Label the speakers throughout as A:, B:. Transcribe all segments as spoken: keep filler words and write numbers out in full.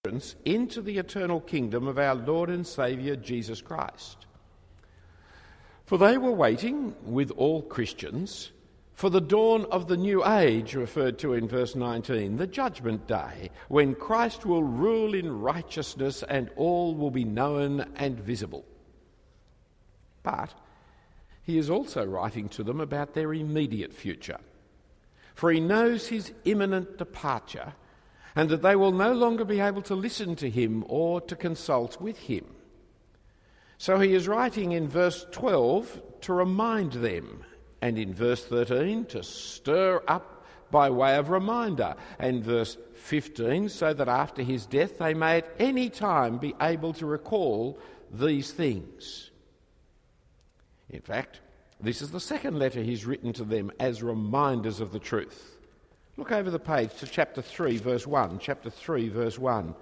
A: entrance into the eternal kingdom of our Lord and Saviour Jesus Christ. For they were waiting, with all Christians, for the dawn of the new age, referred to in verse nineteen, the judgment day, when Christ will rule in righteousness and all will be known and visible. But he is also writing to them about their immediate future, for he knows his imminent departure and that they will no longer be able to listen to him or to consult with him. So he is writing in verse twelve to remind them, and in verse thirteen to stir up by way of reminder, and verse fifteen so that after his death they may at any time be able to recall these things. In fact, this is the second letter he's written to them as reminders of the truth. Look over the page to chapter three, verse one. Chapter three, verse one.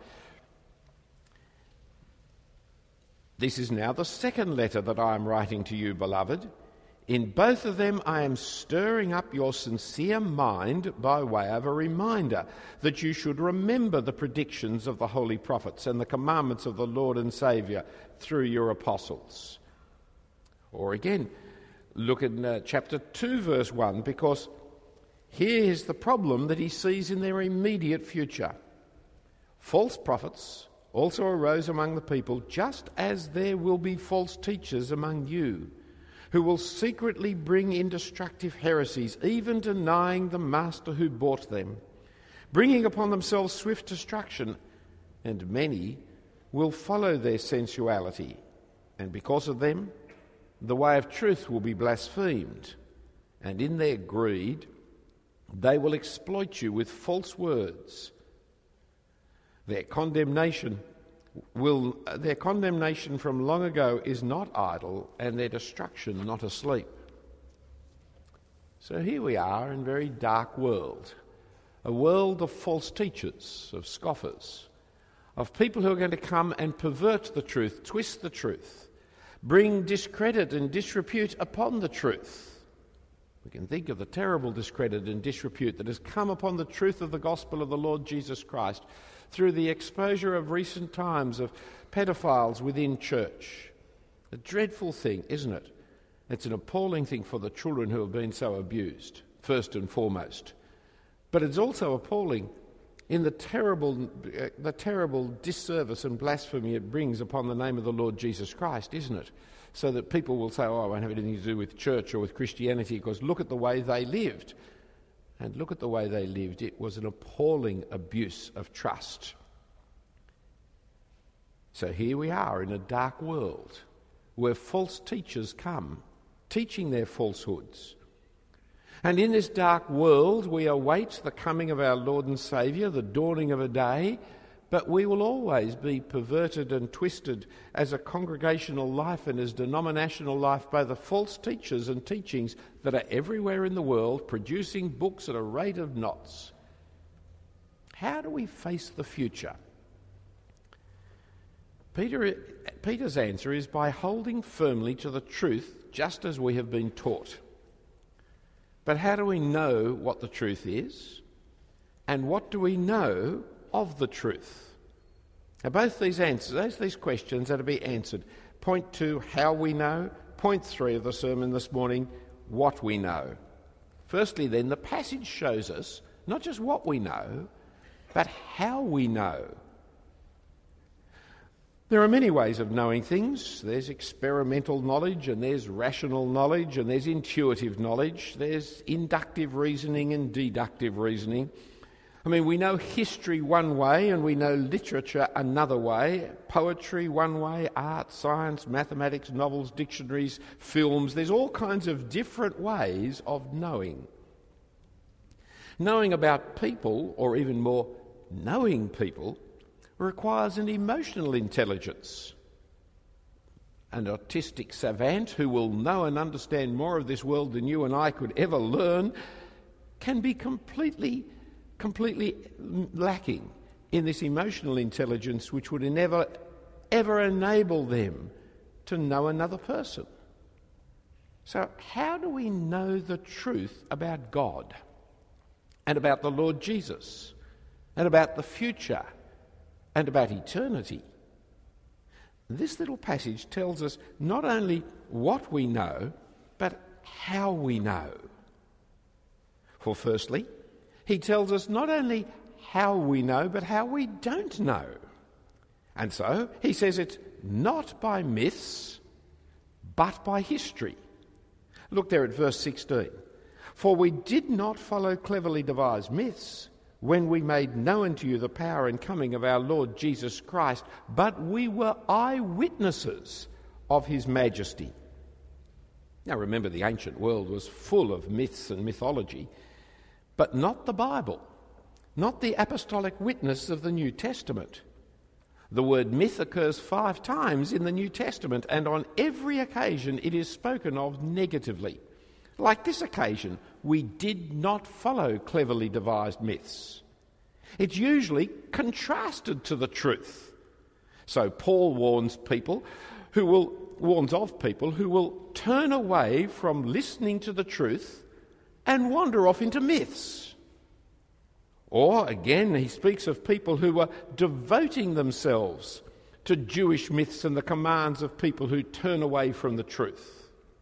A: This is now the second letter that I am writing to you, beloved. In both of them I am stirring up your sincere mind by way of a reminder that you should remember the predictions of the holy prophets and the commandments of the Lord and Saviour through your apostles. Or again, look at uh, chapter two, verse one, because here is the problem that he sees in their immediate future. False prophets also arose among the people, just as there will be false teachers among you, who will secretly bring in destructive heresies, even denying the master who bought them, bringing upon themselves swift destruction, and many will follow their sensuality, and because of them the way of truth will be blasphemed, and in their greed they will exploit you with false words. Their condemnation will their condemnation from long ago is not idle, and their destruction not asleep. So here we are in a very dark world, a world of false teachers, of scoffers, of people who are going to come and pervert the truth, twist the truth, bring discredit and disrepute upon the truth. We can think of the terrible discredit and disrepute that has come upon the truth of the gospel of the Lord Jesus Christ through the exposure of recent times of pedophiles within church. A dreadful thing, isn't it? It's an appalling thing for the children who have been so abused, first and foremost. But it's also appalling in the terrible, uh, the terrible disservice and blasphemy it brings upon the name of the Lord Jesus Christ, isn't it? So that people will say, oh, I won't have anything to do with church or with Christianity, because look at the way they lived. And look at the way they lived. It was an appalling abuse of trust. So here we are in a dark world where false teachers come, teaching their falsehoods. And in this dark world we await the coming of our Lord and Saviour, the dawning of a day, but we will always be perverted and twisted as a congregational life and as denominational life by the false teachers and teachings that are everywhere in the world, producing books at a rate of knots. How do we face the future? Peter, Peter's answer is by holding firmly to the truth just as we have been taught. But how do we know what the truth is? And what do we know of the truth? Now, both these answers, both these questions are to be answered. Point two, how we know. Point three of the sermon this morning, what we know. Firstly, then, the passage shows us not just what we know, but how we know. There are many ways of knowing things. There's experimental knowledge, and there's rational knowledge, and there's intuitive knowledge. There's inductive reasoning and deductive reasoning. I mean, we know history one way and we know literature another way, poetry one way, art, science, mathematics, novels, dictionaries, films. There's all kinds of different ways of knowing. Knowing about people, or even more, knowing people, requires an emotional intelligence. An autistic savant who will know and understand more of this world than you and I could ever learn can be completely completely lacking in this emotional intelligence which would never, ever enable them to know another person. So how do we know the truth about God and about the Lord Jesus and about the future and about eternity. This little passage tells us not only what we know, but how we know. For firstly, he tells us not only how we know, but how we don't know. And so he says it's not by myths, but by history. Look there at verse sixteen. For we did not follow cleverly devised myths when we made known to you the power and coming of our Lord Jesus Christ, but we were eyewitnesses of his majesty. Now remember, the ancient world was full of myths and mythology, but not the Bible, not the apostolic witness of the New Testament. The word myth occurs five times in the New Testament, and on every occasion it is spoken of negatively. Like this occasion, we did not follow cleverly devised myths. It's usually contrasted to the truth. So Paul warns people who will warns of people who will turn away from listening to the truth and wander off into myths. Or again, he speaks of people who were devoting themselves to Jewish myths and the commands of people who turn away from the truth.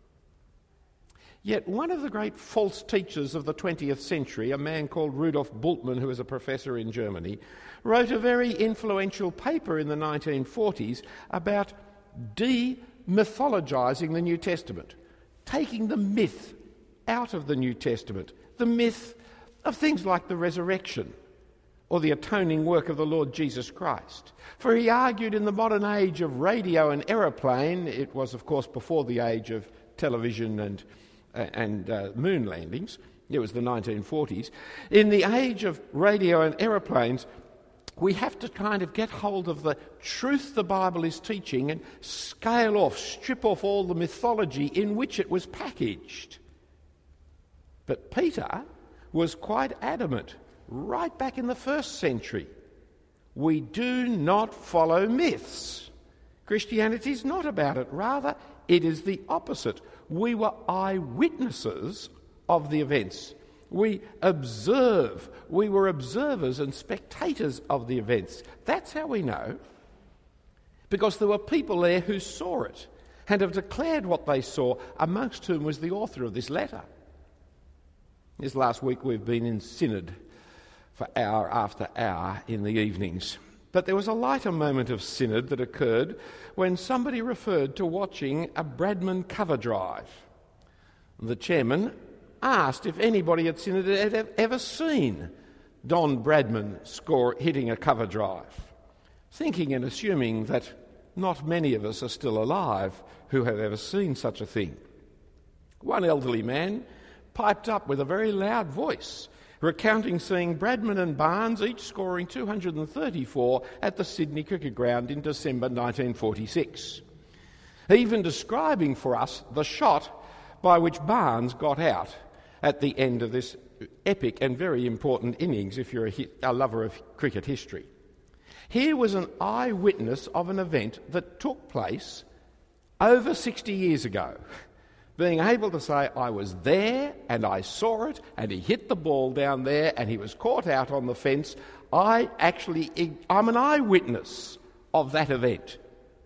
A: Yet one of the great false teachers of the twentieth century, a man called Rudolf Bultmann, who was a professor in Germany, wrote a very influential paper in the nineteen forties about de-mythologizing the New Testament, taking the myth out of the New Testament, the myth of things like the resurrection or the atoning work of the Lord Jesus Christ. For he argued in the modern age of radio and aeroplane, it was of course before the age of television and and uh, moon landings, it was the nineteen forties, in the age of radio and aeroplanes, we have to kind of get hold of the truth the Bible is teaching and scale off, strip off all the mythology in which it was packaged. But Peter was quite adamant, right back in the first century. We do not follow myths. Christianity is not about it. Rather, it is the opposite. We were eyewitnesses of the events. We observe. We were observers and spectators of the events. That's how we know. Because there were people there who saw it and have declared what they saw, amongst whom was the author of this letter. This last week we've been in synod for hour after hour in the evenings. But there was a lighter moment of synod that occurred when somebody referred to watching a Bradman cover drive. The chairman asked if anybody at synod had ever seen Don Bradman score hitting a cover drive, thinking and assuming that not many of us are still alive who have ever seen such a thing. One elderly man piped up with a very loud voice, recounting seeing Bradman and Barnes each scoring two hundred thirty-four at the Sydney Cricket Ground in December nineteen forty-six, even describing for us the shot by which Barnes got out at the end of this epic and very important innings if you're a, hi- a lover of cricket history. Here was an eyewitness of an event that took place over sixty years ago, being able to say, I was there and I saw it and he hit the ball down there and he was caught out on the fence. I actually, I'm an eyewitness of that event.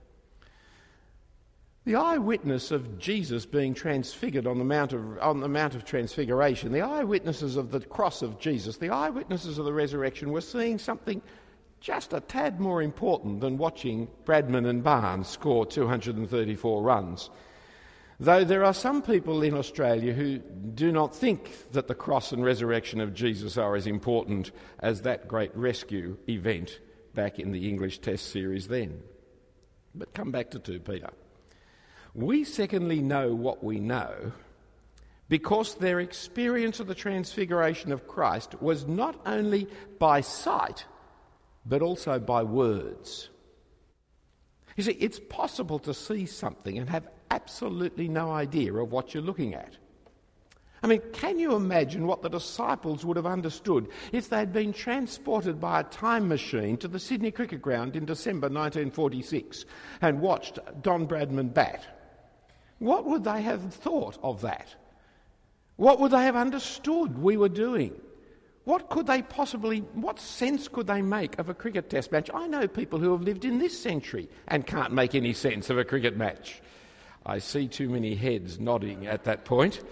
A: The eyewitness of Jesus being transfigured on the Mount of, on the Mount of Transfiguration, the eyewitnesses of the cross of Jesus, the eyewitnesses of the resurrection were seeing something just a tad more important than watching Bradman and Barnes score two hundred thirty-four runs. Though there are some people in Australia who do not think that the cross and resurrection of Jesus are as important as that great rescue event back in the English Test series then. But come back to Second Peter. We secondly know what we know because their experience of the transfiguration of Christ was not only by sight, but also by words. You see, it's possible to see something and have absolutely no idea of what you're looking at. I mean, can you imagine what the disciples would have understood if they'd been transported by a time machine to the Sydney Cricket Ground in December nineteen forty-six and watched Don Bradman bat? What would they have thought of that? What would they have understood we were doing? What could they possibly, what sense could they make of a cricket test match? I know people who have lived in this century and can't make any sense of a cricket match. I see too many heads nodding at that point.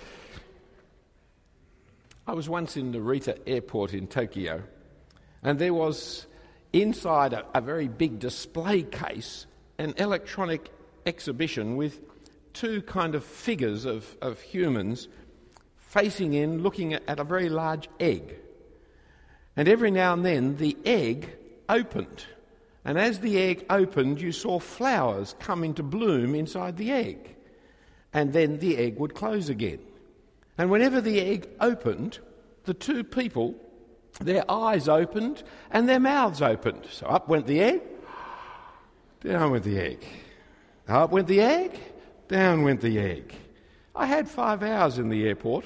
A: I was once in Narita Airport in Tokyo, and there was inside a, a very big display case an electronic exhibition with two kind of figures of, of humans facing in, looking at, at a very large egg. And every now and then the egg opened, and as the egg opened you saw flowers come into bloom inside the egg, and then the egg would close again. And whenever the egg opened, the two people, their eyes opened and their mouths opened. So up went the egg, down went the egg. Up went the egg, down went the egg. I had five hours in the airport.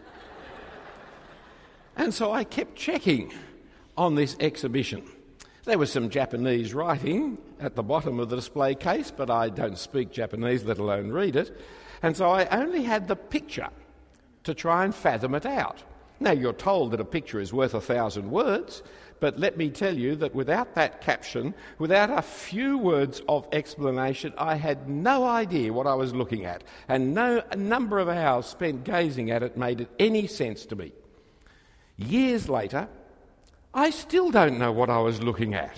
A: And so I kept checking on this exhibition. There was some Japanese writing at the bottom of the display case, but I don't speak Japanese, let alone read it. And so I only had the picture to try and fathom it out. Now, you're told that a picture is worth a thousand words, but let me tell you that without that caption, without a few words of explanation, I had no idea what I was looking at, and no a number of hours spent gazing at it made any sense to me. Years later, I still don't know what I was looking at.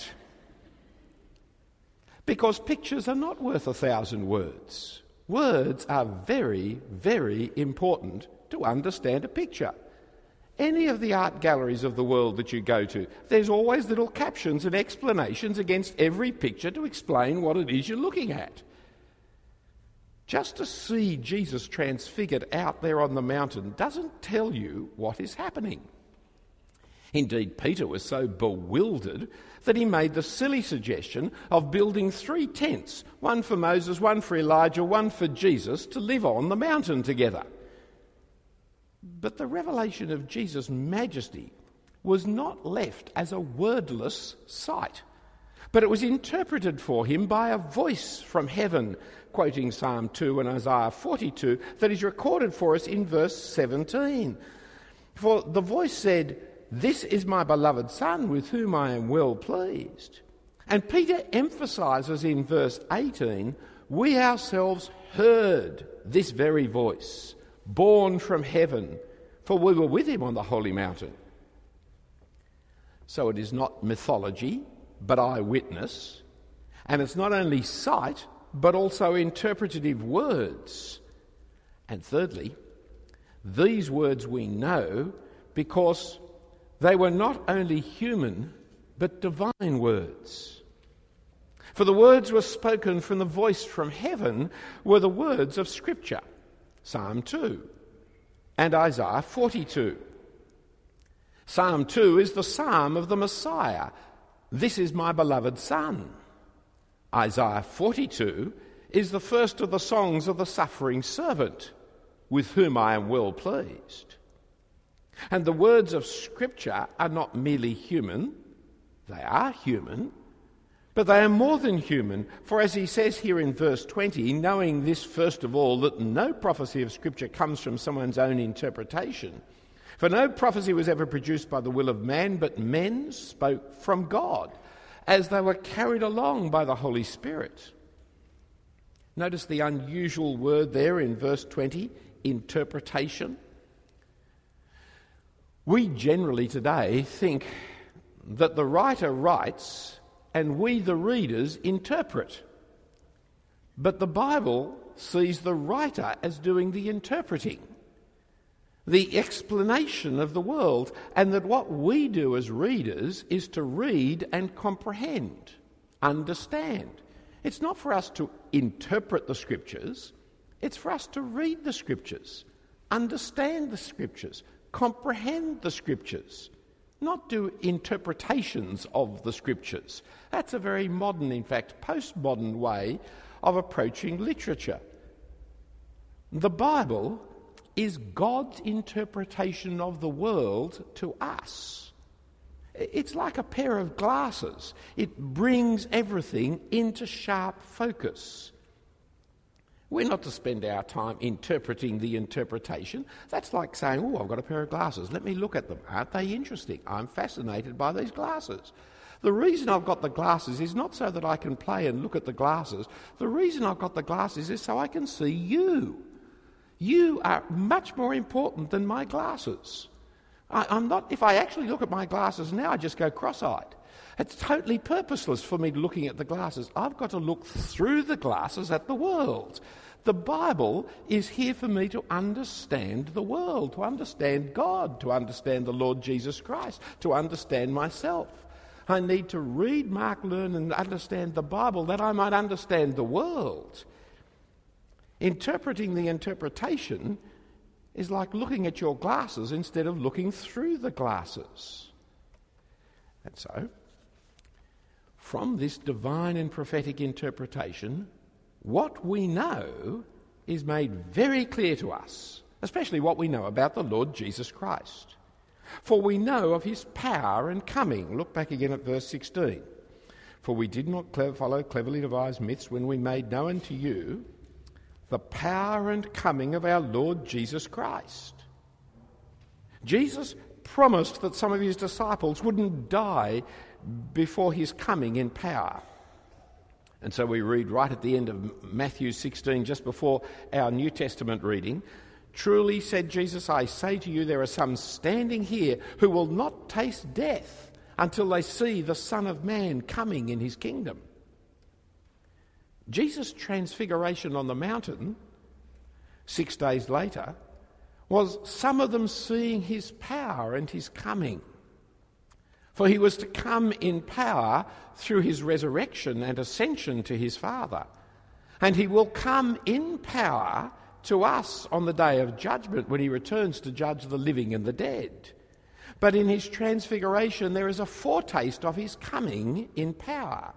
A: Because pictures are not worth a thousand words. Words are very, very important to understand a picture. Any of the art galleries of the world that you go to, there's always little captions and explanations against every picture to explain what it is you're looking at. Just to see Jesus transfigured out there on the mountain doesn't tell you what is happening. Indeed, Peter was so bewildered that he made the silly suggestion of building three tents, one for Moses, one for Elijah, one for Jesus, to live on the mountain together. But the revelation of Jesus' majesty was not left as a wordless sight, but it was interpreted for him by a voice from heaven, quoting Psalm two and Isaiah forty-two, that is recorded for us in verse seventeen. For the voice said, "This is my beloved Son, with whom I am well pleased." And Peter emphasises in verse eighteen, "We ourselves heard this very voice, born from heaven, for we were with him on the holy mountain." So it is not mythology, but eyewitness, and it's not only sight, but also interpretative words. And thirdly, these words we know because they were not only human, but divine words. For the words were spoken from the voice from heaven were the words of Scripture, Psalm two and Isaiah forty-two. Psalm two is the psalm of the Messiah. "This is my beloved Son." Isaiah forty-two is the first of the songs of the suffering servant, "with whom I am well pleased." And the words of Scripture are not merely human. They are human, but they are more than human. For as he says here in verse twenty, knowing this first of all, that no prophecy of Scripture comes from someone's own interpretation. For no prophecy was ever produced by the will of man, but men spoke from God, as they were carried along by the Holy Spirit. Notice the unusual word there in verse twenty, interpretation. We generally today think that the writer writes and we, the readers, interpret. But the Bible sees the writer as doing the interpreting, the explanation of the world, and that what we do as readers is to read and comprehend, understand. It's not for us to interpret the Scriptures, it's for us to read the Scriptures, understand the Scriptures, comprehend the Scriptures, not do interpretations of the Scriptures. That's a very modern, in fact, postmodern way of approaching literature. The Bible is God's interpretation of the world to us. It's like a pair of glasses. It brings everything into sharp focus. We're not to spend our time interpreting the interpretation. That's like saying, oh, I've got a pair of glasses. Let me look at them. Aren't they interesting? I'm fascinated by these glasses. The reason I've got the glasses is not so that I can play and look at the glasses. The reason I've got the glasses is so I can see you. You are much more important than my glasses. I, I'm not. If I actually look at my glasses now, I just go cross-eyed. It's totally purposeless for me looking at the glasses. I've got to look through the glasses at the world. The Bible is here for me to understand the world, to understand God, to understand the Lord Jesus Christ, to understand myself. I need to read, mark, learn and understand the Bible that I might understand the world. Interpreting the interpretation is like looking at your glasses instead of looking through the glasses. And so, from this divine and prophetic interpretation, what we know is made very clear to us, especially what we know about the Lord Jesus Christ. For we know of his power and coming. Look back again at verse sixteen. For we did not follow cleverly devised myths when we made known to you the power and coming of our Lord Jesus Christ. Jesus promised that some of his disciples wouldn't die before his coming in power. And so we read right at the end of Matthew sixteen, just before our New Testament reading, truly, said Jesus, I say to you, there are some standing here who will not taste death until they see the Son of Man coming in his kingdom. Jesus' transfiguration on the mountain, six days later, was some of them seeing his power and his coming. For he was to come in power through his resurrection and ascension to his Father. And he will come in power to us on the day of judgment when he returns to judge the living and the dead. But in his transfiguration there is a foretaste of his coming in power.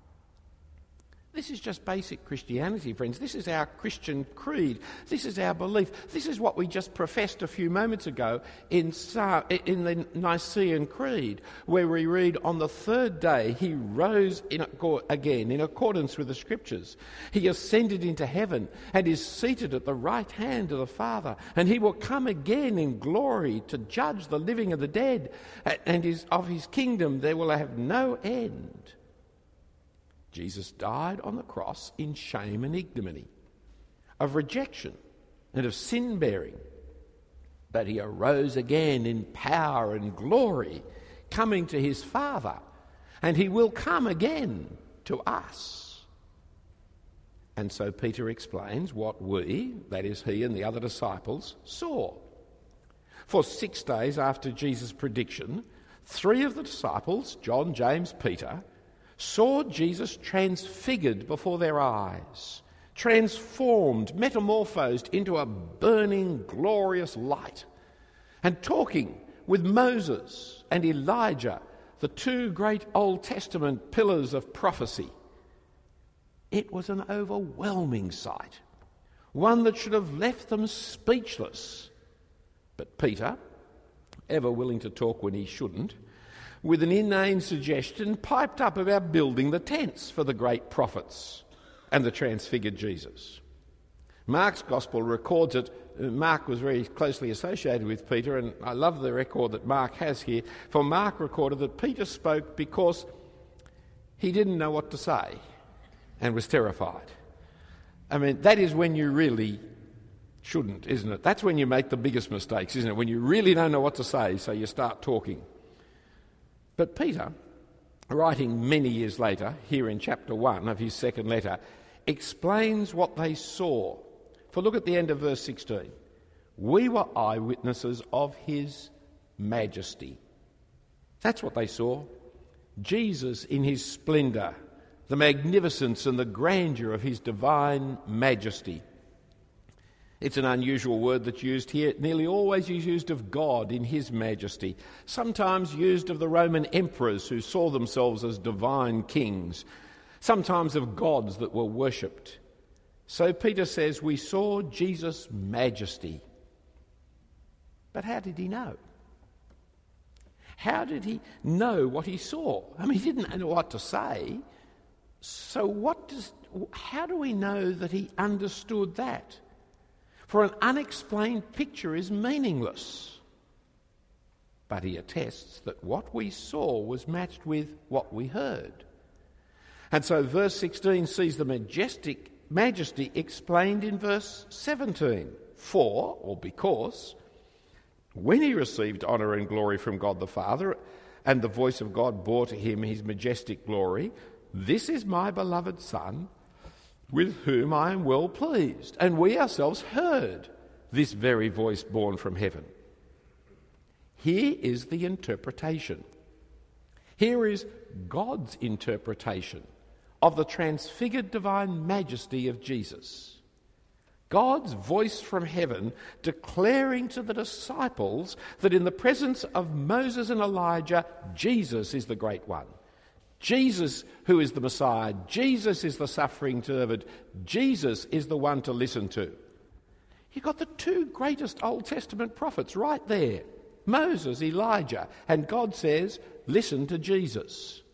A: This is just basic Christianity, friends. This is our Christian creed. This is our belief. This is what we just professed a few moments ago in, in the Nicene Creed, where we read, on the third day he rose in, again in accordance with the Scriptures. He ascended into heaven and is seated at the right hand of the Father. And he will come again in glory to judge the living and the dead. And is, of his kingdom there will have no end. Jesus died on the cross in shame and ignominy, of rejection and of sin-bearing. But he arose again in power and glory, coming to his Father, and he will come again to us. And so Peter explains what we, that is he and the other disciples, saw. For six days after Jesus' prediction, three of the disciples, John, James, Peter, saw Jesus transfigured before their eyes, transformed, metamorphosed into a burning, glorious light, and talking with Moses and Elijah, the two great Old Testament pillars of prophecy. It was an overwhelming sight, one that should have left them speechless. But Peter, ever willing to talk when he shouldn't, with an inane suggestion, piped up about building the tents for the great prophets and the transfigured Jesus. Mark's Gospel records it. Mark was very closely associated with Peter, and I love the record that Mark has here. For Mark recorded that Peter spoke because he didn't know what to say and was terrified. I mean, that is when you really shouldn't, isn't it? That's when you make the biggest mistakes, isn't it? When you really don't know what to say, so you start talking. But Peter, writing many years later, here in chapter one of his second letter, explains what they saw. For look at the end of verse sixteen. We were eyewitnesses of his majesty. That's what they saw. Jesus in his splendour, the magnificence and the grandeur of his divine majesty. It's an unusual word that's used here. It nearly always is used of God in his majesty, sometimes used of the Roman emperors who saw themselves as divine kings, sometimes of gods that were worshipped. So Peter says, we saw Jesus' majesty. But how did he know? How did he know what he saw? I mean, he didn't know what to say. So what does, how do we know that he understood that? For an unexplained picture is meaningless. But he attests that what we saw was matched with what we heard. And so verse sixteen sees the majestic majesty explained in verse seventeen. For, or because, when he received honour and glory from God the Father, and the voice of God bore to him his majestic glory, "This is my beloved Son, with whom I am well pleased." And we ourselves heard this very voice born from heaven. Here is the interpretation. Here is God's interpretation of the transfigured divine majesty of Jesus. God's voice from heaven declaring to the disciples that in the presence of Moses and Elijah, Jesus is the great one. Jesus, who is the Messiah, Jesus is the suffering servant, Jesus is the one to listen to. You've got the two greatest Old Testament prophets right there, Moses, Elijah, and God says, listen to Jesus.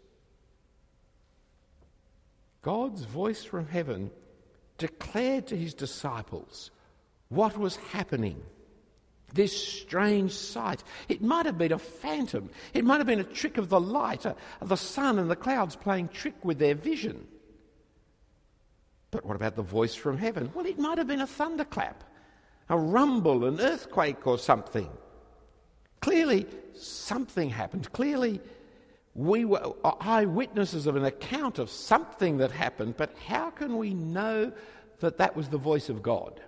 A: God's voice from heaven declared to his disciples what was happening. This strange sight. It might have been a phantom. It might have been a trick of the light, uh, of the sun and the clouds playing trick with their vision. But what about the voice from heaven? Well, it might have been a thunderclap, a rumble, an earthquake or something. Clearly, something happened. Clearly, we were eyewitnesses of an account of something that happened, but how can we know that that was the voice of God?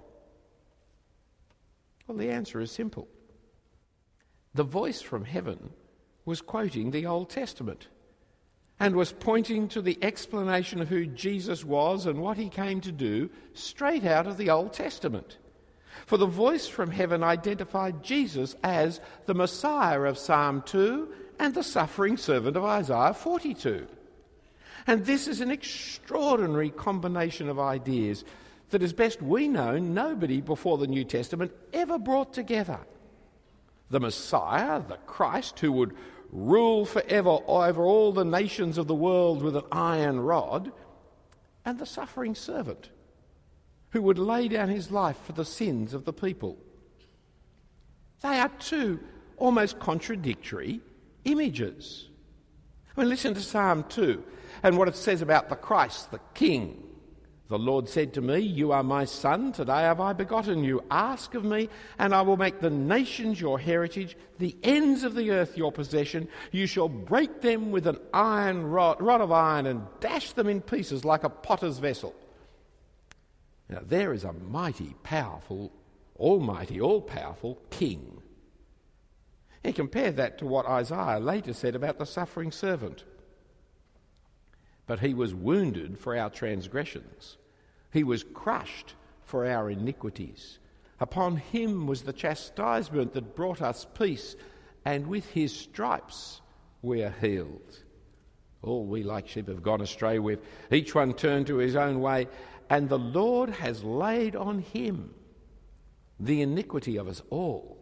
A: Well, the answer is simple. The voice from heaven was quoting the Old Testament and was pointing to the explanation of who Jesus was and what he came to do straight out of the Old Testament. For the voice from heaven identified Jesus as the Messiah of Psalm two and the suffering servant of Isaiah forty-two. And this is an extraordinary combination of ideas that, as best we know, nobody before the New Testament ever brought together. The Messiah, the Christ, who would rule forever over all the nations of the world with an iron rod, and the suffering servant, who would lay down his life for the sins of the people. They are two almost contradictory images. I mean, listen to Psalm two and what it says about the Christ, the King. The Lord said to me, "You are my son, today have I begotten you. Ask of me, and I will make the nations your heritage, the ends of the earth your possession. You shall break them with an iron rod, rod of iron and dash them in pieces like a potter's vessel." Now there is a mighty, powerful, almighty, all-powerful King. And compare that to what Isaiah later said about the suffering servant. But he was wounded for our transgressions. He was crushed for our iniquities. Upon him was the chastisement that brought us peace, and with his stripes we are healed. All we like sheep have gone astray, we've each one turned to his own way, and the Lord has laid on him the iniquity of us all.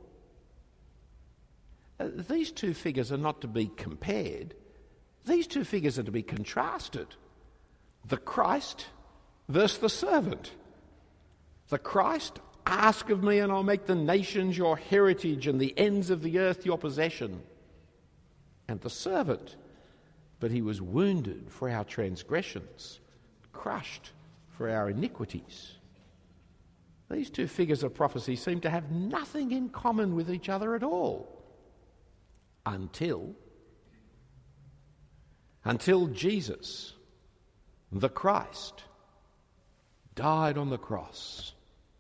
A: Uh, these two figures are not to be compared. These two figures are to be contrasted. The Christ versus the servant. The Christ, ask of me and I'll make the nations your heritage and the ends of the earth your possession. And the servant, but he was wounded for our transgressions, crushed for our iniquities. These two figures of prophecy seem to have nothing in common with each other at all. Until, until Jesus, the Christ, died on the cross.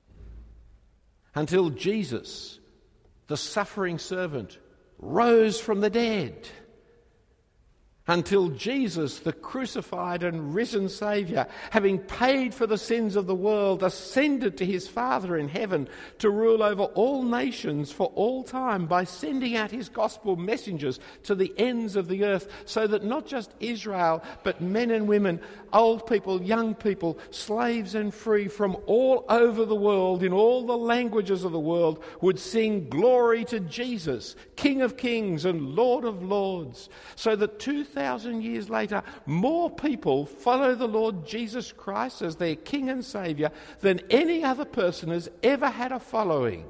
A: Until Jesus, the suffering servant, rose from the dead. Until Jesus, the crucified and risen Saviour, having paid for the sins of the world, ascended to his Father in heaven to rule over all nations for all time by sending out his gospel messengers to the ends of the earth, so that not just Israel, but men and women, old people, young people, slaves and free from all over the world, in all the languages of the world, would sing glory to Jesus, King of kings and Lord of lords, so that two thousand thousand years later, more people follow the Lord Jesus Christ as their King and Saviour than any other person has ever had a following.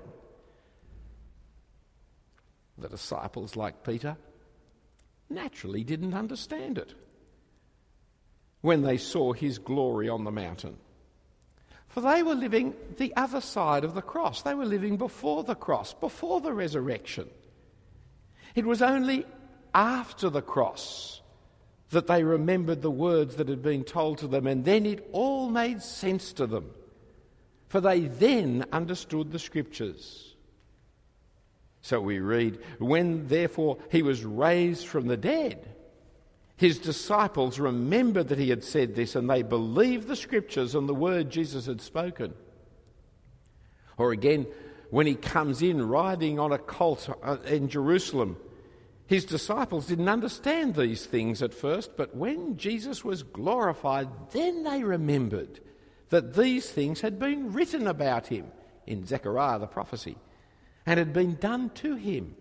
A: The disciples, like Peter, naturally didn't understand it when they saw his glory on the mountain. For they were living the other side of the cross. They were living before the cross, before the resurrection. It was only after the cross that they remembered the words that had been told to them, and then it all made sense to them, for they then understood the Scriptures. So we read, when therefore he was raised from the dead, his disciples remembered that he had said this, and they believed the Scriptures and the word Jesus had spoken. Or again, when he comes in riding on a colt in Jerusalem, his disciples didn't understand these things at first, but when Jesus was glorified, then they remembered that these things had been written about him in Zechariah the prophecy and had been done to him.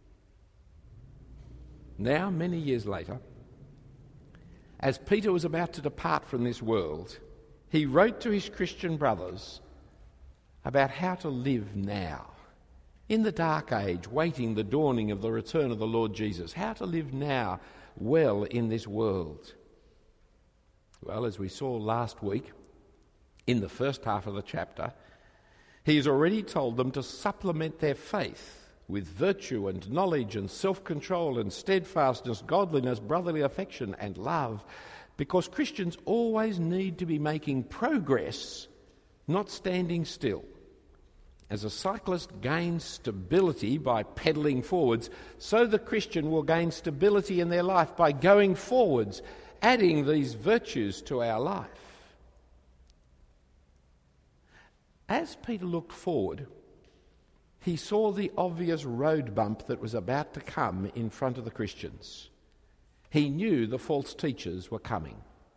A: Now, many years later, as Peter was about to depart from this world, he wrote to his Christian brothers about how to live now, in the dark age, waiting the dawning of the return of the Lord Jesus, how to live now well in this world. Well, as we saw last week, in the first half of the chapter, he has already told them to supplement their faith with virtue and knowledge and self-control and steadfastness, godliness, brotherly affection and love, because Christians always need to be making progress, not standing still. As a cyclist gains stability by pedalling forwards, so the Christian will gain stability in their life by going forwards, adding these virtues to our life. As Peter looked forward, he saw the obvious road bump that was about to come in front of the Christians. He knew the false teachers were coming,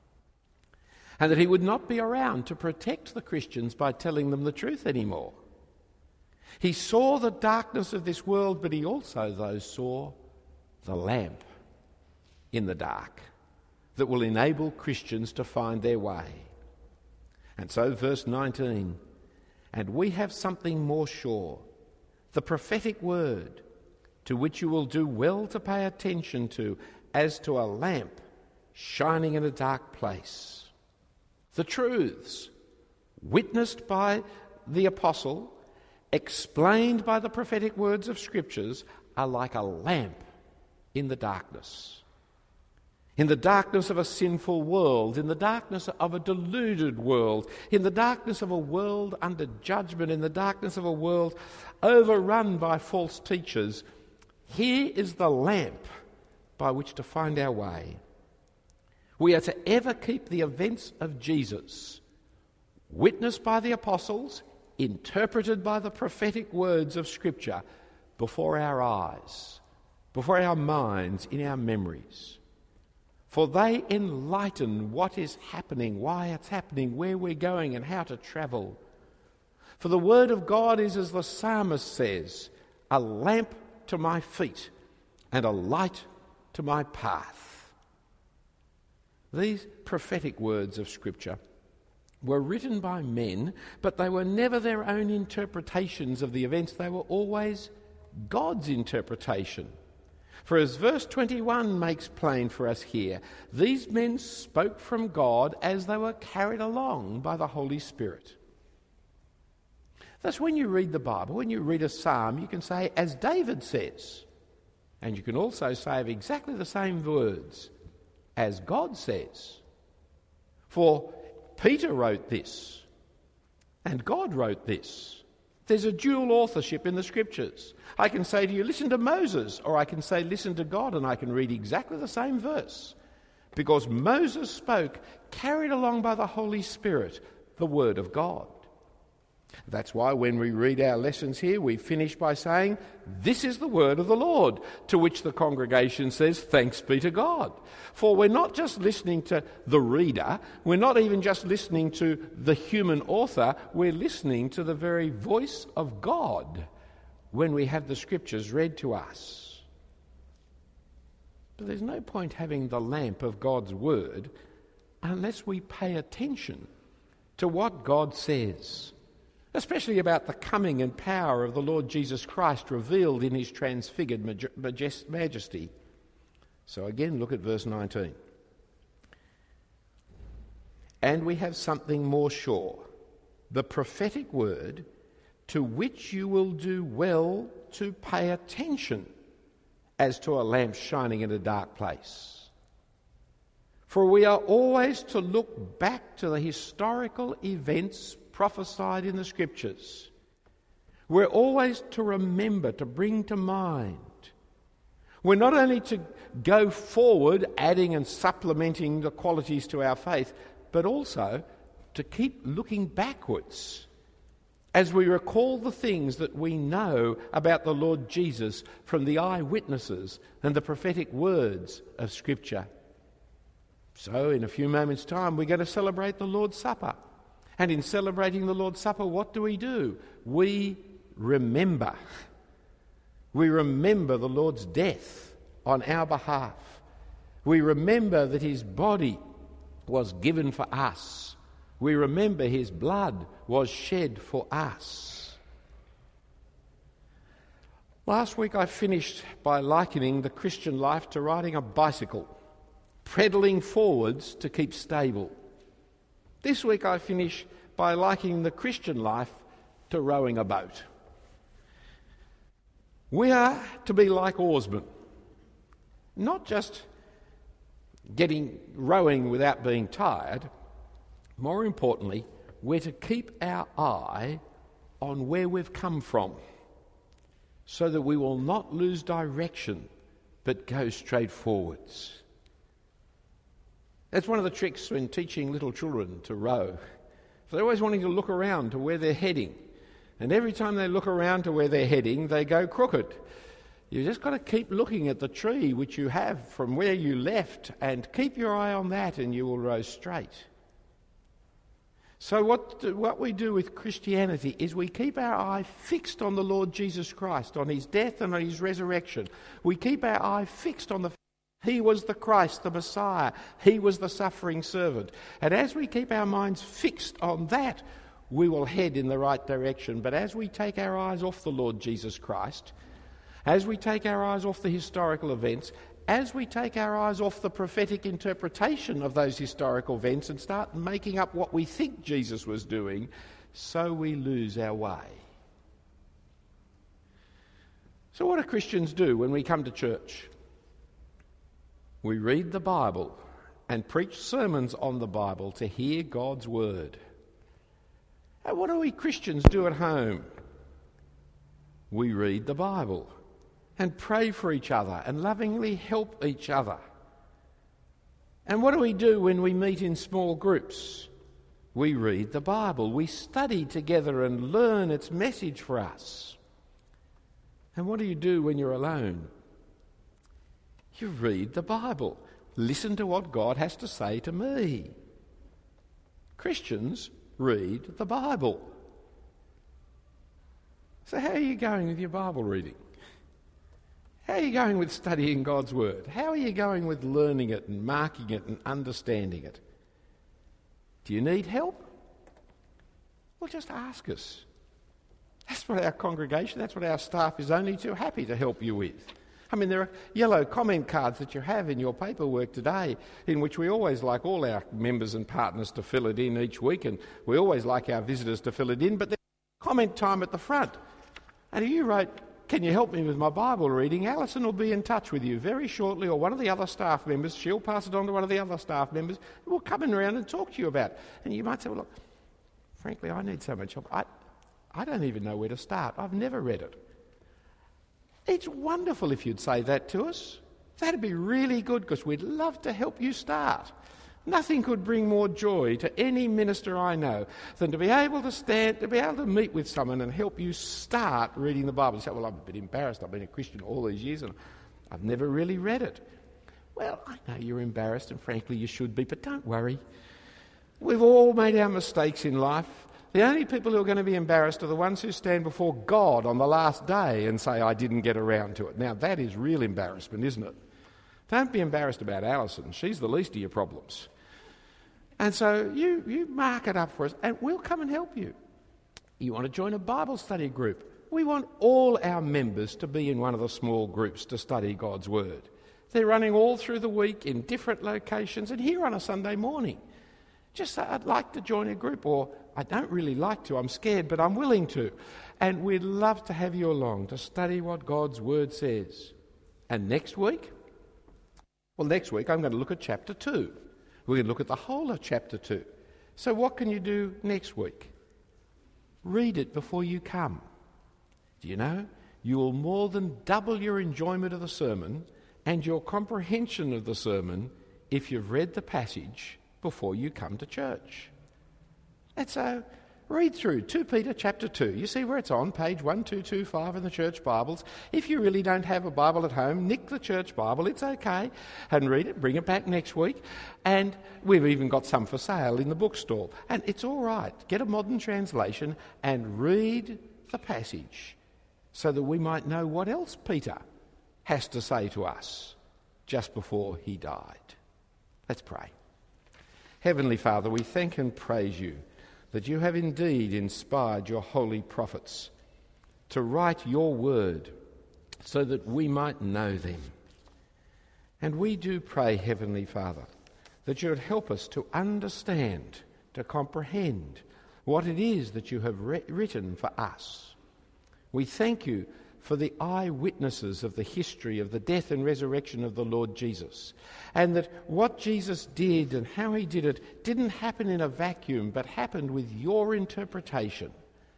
A: and that he would not be around to protect the Christians by telling them the truth anymore. He saw the darkness of this world, but he also, though, saw the lamp in the dark that will enable Christians to find their way. And so, verse nineteen, and we have something more sure, the prophetic word, to which you will do well to pay attention to, as to a lamp shining in a dark place. The truths, witnessed by the apostle, explained by the prophetic words of Scriptures, are like a lamp in the darkness. In the darkness of a sinful world, in the darkness of a deluded world, in the darkness of a world under judgment, in the darkness of a world overrun by false teachers, here is the lamp by which to find our way. We are to ever keep the events of Jesus, witnessed by the apostles, interpreted by the prophetic words of Scripture, before our eyes, before our minds, in our memories. For they enlighten what is happening, why it's happening, where we're going and how to travel. For the word of God is, as the psalmist says, a lamp to my feet and a light to my path. These prophetic words of Scripture were written by men, but they were never their own interpretations of the events. They were always God's interpretation. For as verse twenty-one makes plain for us here, these men spoke from God as they were carried along by the Holy Spirit. Thus, when you read the Bible, when you read a psalm, you can say, as David says, and you can also say of exactly the same words, as God says. For Peter wrote this, and God wrote this. There's a dual authorship in the Scriptures. I can say to you, listen to Moses, or I can say, listen to God, and I can read exactly the same verse. Because Moses spoke, carried along by the Holy Spirit, the Word of God. That's why when we read our lessons here, we finish by saying, this is the word of the Lord, to which the congregation says, thanks be to God. For we're not just listening to the reader, we're not even just listening to the human author, we're listening to the very voice of God when we have the Scriptures read to us. But there's no point having the lamp of God's word unless we pay attention to what God says, especially about the coming and power of the Lord Jesus Christ revealed in his transfigured majest- majesty. So again, look at verse nineteen. And we have something more sure, the prophetic word, to which you will do well to pay attention as to a lamp shining in a dark place. For we are always to look back to the historical events prophesied in the Scriptures. We're always to remember, to bring to mind. We're not only to go forward, adding and supplementing the qualities to our faith, but also to keep looking backwards as we recall the things that we know about the Lord Jesus from the eyewitnesses and the prophetic words of Scripture. So, in a few moments' time, we're going to celebrate the Lord's Supper. And in celebrating the Lord's Supper, what do we do? We remember. We remember the Lord's death on our behalf. We remember that his body was given for us. We remember his blood was shed for us. Last week I finished by likening the Christian life to riding a bicycle, pedaling forwards to keep stable. This week I finish by likening the Christian life to rowing a boat. We are to be like oarsmen, not just getting rowing without being tired. More importantly, we're to keep our eye on where we've come from so that we will not lose direction but go straight forwards. That's one of the tricks when teaching little children to row. They're always wanting to look around to where they're heading. And every time they look around to where they're heading, they go crooked. You've just got to keep looking at the tree which you have from where you left and keep your eye on that and you will row straight. So what, what we do with Christianity is we keep our eye fixed on the Lord Jesus Christ, on his death and on his resurrection. We keep our eye fixed on the He was the Christ, the Messiah. He was the suffering servant. And as we keep our minds fixed on that, we will head in the right direction. But as we take our eyes off the Lord Jesus Christ, as we take our eyes off the historical events, as we take our eyes off the prophetic interpretation of those historical events and start making up what we think Jesus was doing, so we lose our way. So what do Christians do when we come to church? We read the Bible and preach sermons on the Bible to hear God's word. And what do we Christians do at home? We read the Bible and pray for each other and lovingly help each other. And what do we do when we meet in small groups? We read the Bible. We study together and learn its message for us. And what do you do when you're alone? You read the Bible. Listen to what God has to say to me. Christians read the Bible. So how are you going with your Bible reading? How are you going with studying God's Word? How are you going with learning it and marking it and understanding it? Do you need help? Well, just ask us. That's what our congregation, that's what our staff is only too happy to help you with. I mean, there are yellow comment cards that you have in your paperwork today in which we always like all our members and partners to fill it in each week, and we always like our visitors to fill it in, but there's comment time at the front. And if you wrote, "Can you help me with my Bible reading?" Alison will be in touch with you very shortly, or one of the other staff members. She'll pass it on to one of the other staff members who will come in around and talk to you about it. And you might say, well, look, frankly, I need so much help. I, I don't even know where to start. I've never read it. It's wonderful if you'd say that to us. That'd be really good because we'd love to help you start. Nothing could bring more joy to any minister I know than to be able to stand, to be able to meet with someone and help you start reading the Bible. You say, well, I'm a bit embarrassed. I've been a Christian all these years and I've never really read it. Well, I know you're embarrassed and frankly you should be, but don't worry. We've all made our mistakes in life. The only people who are going to be embarrassed are the ones who stand before God on the last day and say, I didn't get around to it. Now, that is real embarrassment, isn't it? Don't be embarrassed about Alison. She's the least of your problems. And so you, you mark it up for us and we'll come and help you. You want to join a Bible study group? We want all our members to be in one of the small groups to study God's Word. They're running all through the week in different locations and here on a Sunday morning. Just say, I'd like to join a group, or I don't really like to, I'm scared, but I'm willing to. And we'd love to have you along to study what God's Word says. And next week? Well, next week I'm going to look at chapter two. We're going to look at the whole of chapter two. So what can you do next week? Read it before you come. Do you know? You will more than double your enjoyment of the sermon and your comprehension of the sermon if you've read the passage before you come to church. And so, read through Second Peter chapter two. You see where it's on, page one two two five in the church Bibles. If you really don't have a Bible at home, nick the church Bible, it's okay, and read it, bring it back next week. And we've even got some for sale in the bookstall. And it's all right. Get a modern translation and read the passage so that we might know what else Peter has to say to us just before he died. Let's pray. Heavenly Father, we thank and praise you that you have indeed inspired your holy prophets to write your word so that we might know them. And we do pray, Heavenly Father, that you would help us to understand, to comprehend what it is that you have re- written for us. We thank you for the eyewitnesses of the history of the death and resurrection of the Lord Jesus, and that what Jesus did and how he did it didn't happen in a vacuum, but happened with your interpretation.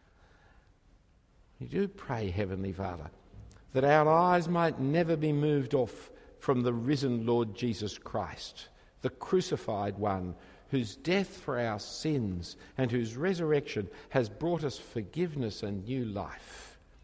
A: We do pray, Heavenly Father, that our eyes might never be moved off from the risen Lord Jesus Christ, the crucified one, whose death for our sins and whose resurrection has brought us forgiveness and new life.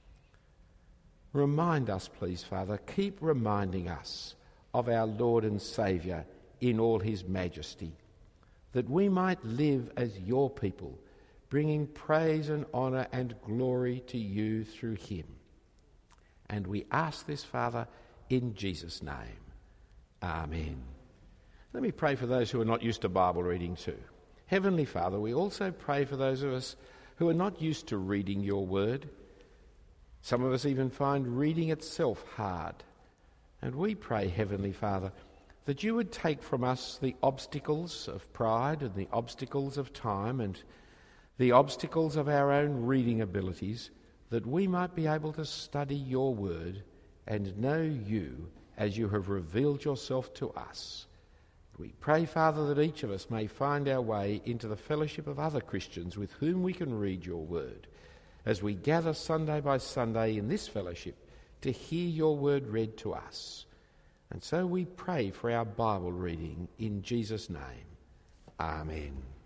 A: Remind us, please, Father, keep reminding us of our Lord and Saviour in all his majesty, that we might live as your people, bringing praise and honour and glory to you through him. And we ask this, Father, in Jesus' name. Amen. Let me pray for those who are not used to Bible reading too. Heavenly Father, we also pray for those of us who are not used to reading your word. Some of us even find reading itself hard. And we pray, Heavenly Father, that you would take from us the obstacles of pride and the obstacles of time and the obstacles of our own reading abilities, that we might be able to study your word and know you as you have revealed yourself to us. We pray, Father, that each of us may find our way into the fellowship of other Christians with whom we can read your word, as we gather Sunday by Sunday in this fellowship to hear your word read to us. And so we pray for our Bible reading in Jesus' name. Amen.